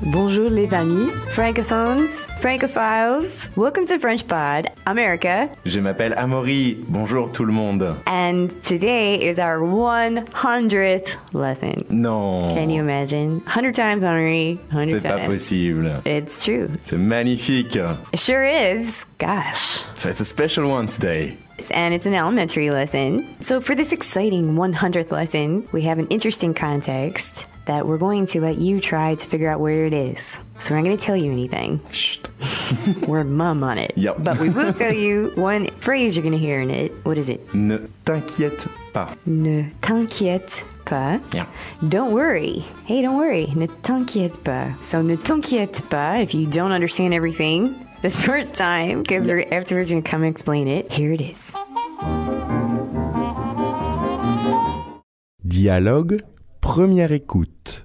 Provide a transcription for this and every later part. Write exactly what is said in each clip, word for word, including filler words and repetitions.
Bonjour les amis, francophones, francophiles. Welcome to French Pod, America. Je m'appelle Amaury. Bonjour tout le monde. And today is our one hundredth lesson. Non. Can you imagine? one hundred times, Henry. one hundred C'est times. pas possible. It's true. C'est magnifique. It sure is. Gosh. So it's a special one today. And it's an elementary lesson. So for this exciting one hundredth lesson, we have an interesting context that we're going to let you try to figure out where it is. So we're not going to tell you anything. Chut. We're mum on it. Yep. But we will tell you one phrase you're going to hear in it. What is it? Ne t'inquiète pas. Ne t'inquiète pas. Yeah. Don't worry. Hey, don't worry. Ne t'inquiète pas. So ne t'inquiète pas if you don't understand everything this first time, because we're afterwards going to come and explain it. Here it is. Dialogue, première écoute.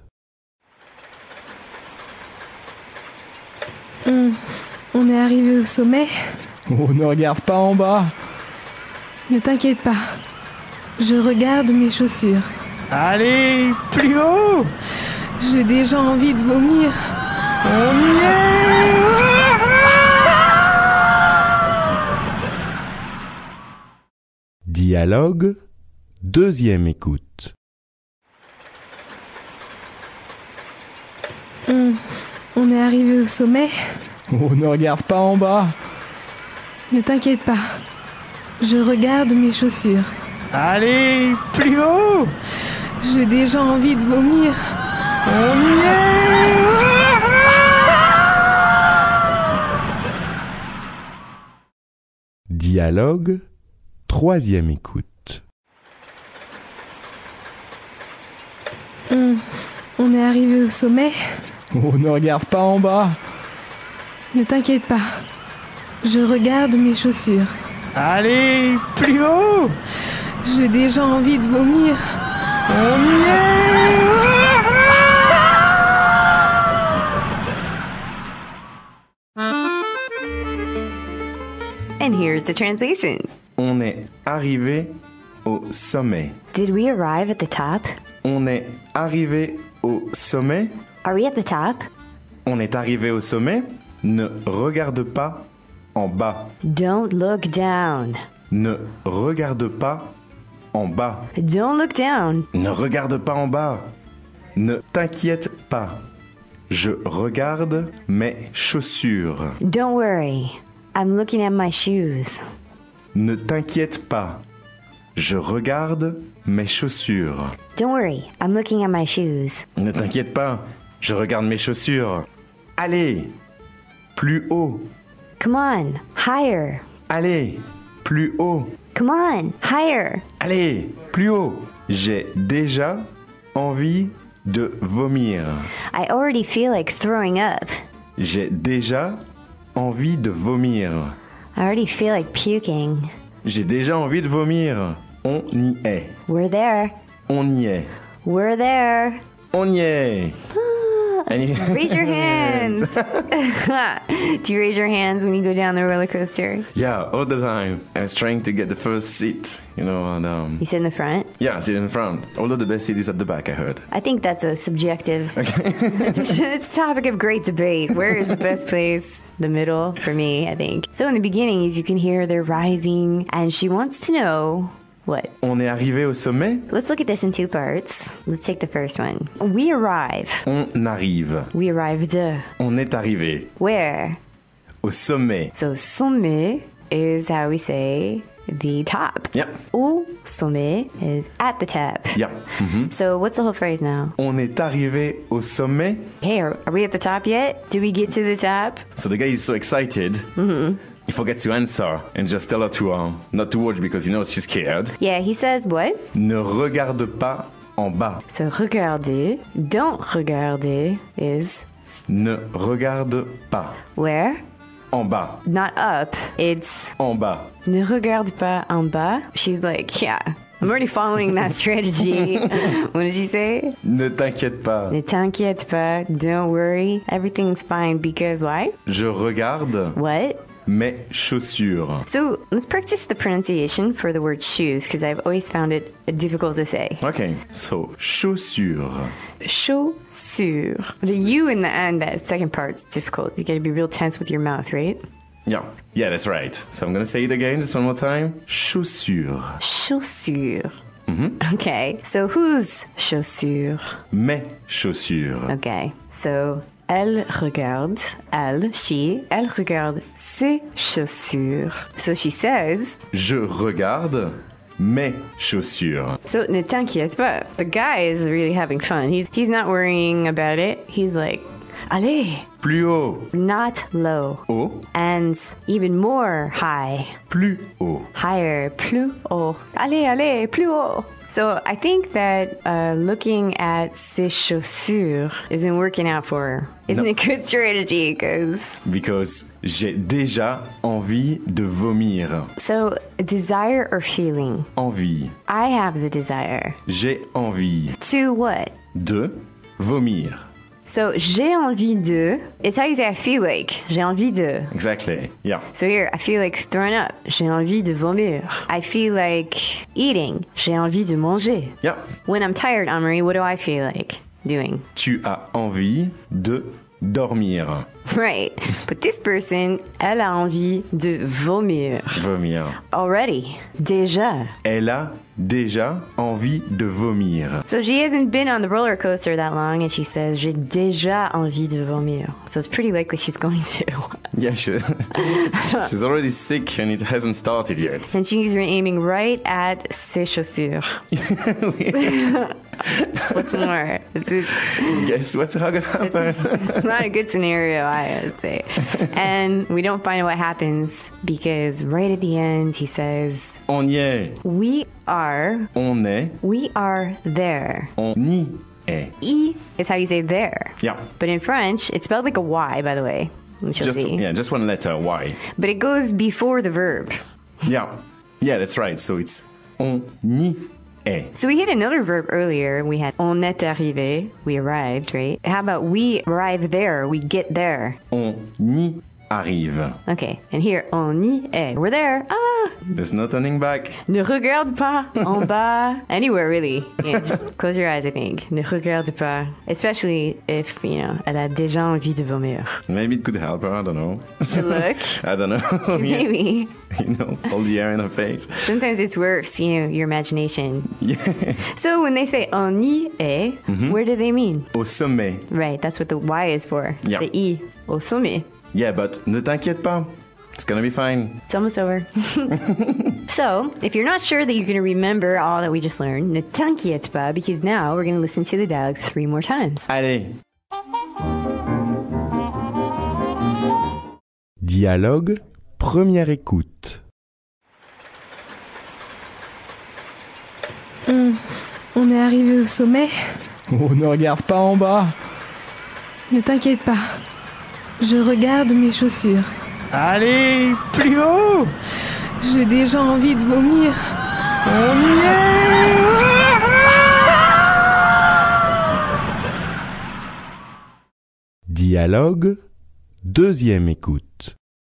On, on est arrivé au sommet. Oh, ne regarde pas en bas. Ne t'inquiète pas. Je regarde mes chaussures. Allez, plus haut. J'ai déjà envie de vomir. On y est. Dialogue, deuxième écoute. On, on est arrivé au sommet. Oh, ne regarde pas en bas. Ne t'inquiète pas. Je regarde mes chaussures. Allez, plus haut. J'ai déjà envie de vomir. On y est. Dialogue, troisième écoute. On, on est arrivé au sommet. Oh, ne regarde pas en bas. Ne t'inquiète pas. Je regarde mes chaussures. Allez, plus haut. J'ai déjà envie de vomir. On y est. And here's the translation. On est arrivé au sommet. Did we arrive at the top? On est arrivé au sommet. Are we at the top? On est arrivé au sommet. Ne regarde pas en bas. Don't look down. Ne regarde pas en bas. Don't look down. Ne regarde pas en bas. Ne t'inquiète pas. Je regarde mes chaussures. Don't worry. I'm looking at my shoes. Ne t'inquiète pas. Je regarde mes chaussures. Don't worry. I'm looking at my shoes. Ne t'inquiète pas. Je regarde mes chaussures. Allez, plus haut. Come on. Higher. Allez, plus haut. Come on. Higher. Allez, plus haut. J'ai déjà envie de vomir. I already feel like throwing up. J'ai déjà envie de vomir. I already feel like puking. J'ai déjà envie de vomir. On y est. We're there. On y est. We're there. On y est. And you- Raise your hands. Do you raise your hands when you go down the roller coaster? Yeah, all the time. I was trying to get the first seat, you know, and um, You sit in the front? yeah, sit in front. Although the best seat is at the back, I heard. I think that's a subjective. it's, it's a topic of great debate. Where is the best place? The middle, for me, I think. So in the beginning, as you can hear, they're rising, and she wants to know what? On est arrivé au sommet. Let's look at this in two parts. Let's take the first one. We arrive. On arrive. We arrived. On est arrivé Where? au sommet. So sommet is how we say the top. Yeah, Au sommet is at the top. yeah. Mhm. So what's the whole phrase now? On est arrivé au sommet. Hey, are, are we at the top yet? Do we get to the top? So the guy is so excited. Mm-hmm. He forgets to answer and just tell her to uh, not to watch because he knows she's scared. Yeah, he says what? Ne regarde pas en bas. So regarder, don't regarder is Ne regarde pas where? en bas. Not up. It's En bas. ne regarde pas en bas. She's like, yeah, I'm already following that strategy. What did she say? Ne t'inquiète pas. Ne t'inquiète pas, don't worry. Everything's fine because why? Je regarde What? mes chaussures. So let's practice the pronunciation for the word shoes because I've always found it difficult to say. Okay, so chaussures. Chaussures. The U in the end, that second part's difficult. You gotta be real tense with your mouth, right? Yeah, yeah, that's right. So I'm gonna say it again, just one more time. Chaussures. Chaussures. Mm-hmm. Okay, so whose chaussures? Mes chaussures. Okay, so elle regarde, elle, she, elle regarde ses chaussures. So she says, Je regarde mes chaussures. so ne t'inquiète pas. The guy is really having fun. He's he's not worrying about it. He's like, allez, Plus haut. not low. Haut. And even more high. Plus haut. Higher, plus haut. Allez, allez, plus haut. So I think that uh, looking at ses chaussures isn't working out for her. Isn't No. a good strategy, because... Because j'ai déjà envie de vomir. So, desire or feeling? Envie. I have the desire. J'ai envie To what? de vomir. So, j'ai envie de... It's how you say I feel like. J'ai envie de... Exactly. Yeah. So here, I feel like throwing up. J'ai envie de vomir. I feel like eating. J'ai envie de manger. Yeah. When I'm tired, Anne-Marie, what do I feel like doing? Tu as envie de dormir. Right. But this person, elle a envie de vomir. Vomir. Already. Déjà. Elle a déjà envie de vomir. So she hasn't been on the roller coaster that long and she says, j'ai déjà envie de vomir. So it's pretty likely she's going to. Yeah, she, she's already sick and it hasn't started yet. And she's aiming right at ses chaussures. What's more? It's, it's, Guess what's gonna happen? it's not a good scenario, I would say. And we don't find out what happens because right at the end he says, On y est. we are, On est. we are there. On y est. E is how you say there. Yeah. But in French, it's spelled like a Y, by the way. Which you'll Just, see. yeah, just one letter. Why? But it goes before the verb. Yeah. Yeah, that's right. So it's on y est. So we had another verb earlier. We had on est arrivé. We arrived, right? How about we arrive there? We get there. On y arrive. Okay. And here, on y est. We're there. Ah! There's no turning back. Ne regarde pas en bas. Anywhere, really. Yeah, just close your eyes, I think. Ne regarde pas. Especially if, you know, elle a déjà envie de vomir. Maybe it could help her. I don't know. To look. I don't know. Maybe. You know, all the air in her face. Sometimes it's worse, you know, your imagination. Yeah. So when they say on y est, where do they mean? Au sommet. Right, that's what the Y is for. Yeah. The E. Au sommet. Yeah, but ne t'inquiète pas. It's gonna be fine. It's almost over. So, if you're not sure that you're going to remember all that we just learned, ne t'inquiète pas, because now we're going to listen to the dialogue three more times. Allez. Dialogue, première écoute. On, on est arrivé au sommet. Oh, ne regarde pas en bas. Ne t'inquiète pas. Je regarde mes chaussures. Allez, plus haut. J'ai déjà envie de vomir. On y est. Dialogue, deuxième écoute.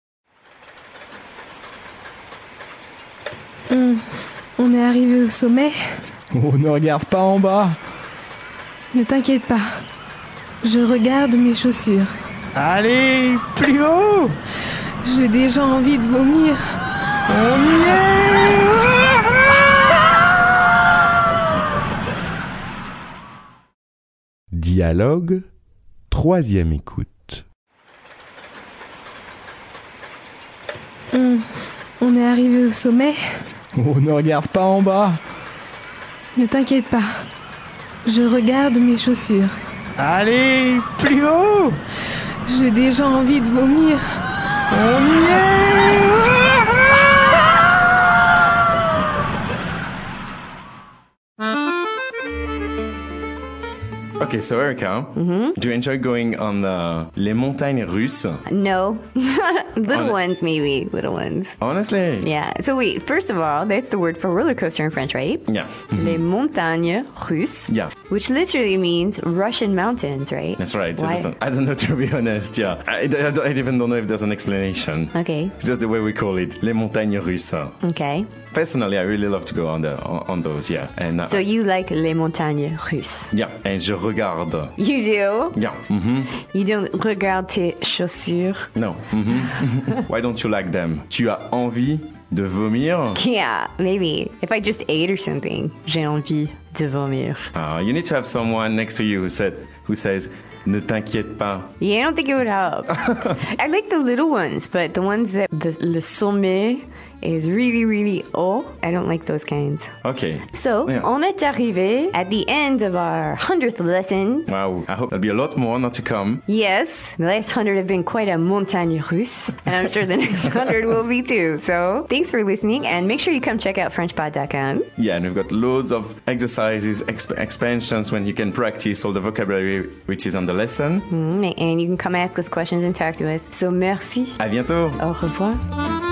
On, on est arrivé au sommet. Oh, ne regarde pas en bas. Ne t'inquiète pas. Je regarde mes chaussures. Allez, plus haut. J'ai déjà envie de vomir. On y est. Dialogue, troisième écoute. On, on est arrivé au sommet. Oh, ne regarde pas en bas. Ne t'inquiète pas. Je regarde mes chaussures. Allez, plus haut. J'ai déjà envie de vomir. On y est. Okay, so Erica, mm-hmm. do you enjoy going on uh, les montagnes russes? No. Little On- ones, maybe. Little ones. Honestly? Yeah. So wait, first of all, that's the word for roller coaster in French, right? Yeah. Les montagnes russes. Yeah. Which literally means Russian mountains, right? That's right. Why? Just- I don't know, to be honest. Yeah. I, I, don't- I even don't know if there's an explanation. Okay. Just the way we call it, les montagnes russes. Okay. Personally, I really love to go on the on, on those. Yeah. And uh, So you like les montagnes russes. yeah. And je regarde. You do? Yeah. Mm-hmm. You don't regarde tes chaussures? No. Mm-hmm. Why don't you like them? Tu as envie de vomir? Yeah, maybe. If I just ate or something, j'ai envie de vomir. Uh, you need to have someone next to you who said who says, ne t'inquiète pas. Yeah, I don't think it would help. I like the little ones, but the ones that the le sommet is really, really haut, I don't like those kinds. Okay. So, Yeah. on est arrivé at the end of our hundredth lesson. Wow. I hope there'll be a lot more not to come. Yes, the last hundred have been quite a montagne russe, and I'm sure the next hundred will be too. So, thanks for listening, and make sure you come check out french pod dot com. Yeah, and we've got loads of exercises, exp- expansions when you can practice all the vocabulary which is on the lesson. Mm, and you can come ask us questions and talk to us. So, merci. À bientôt. Au revoir.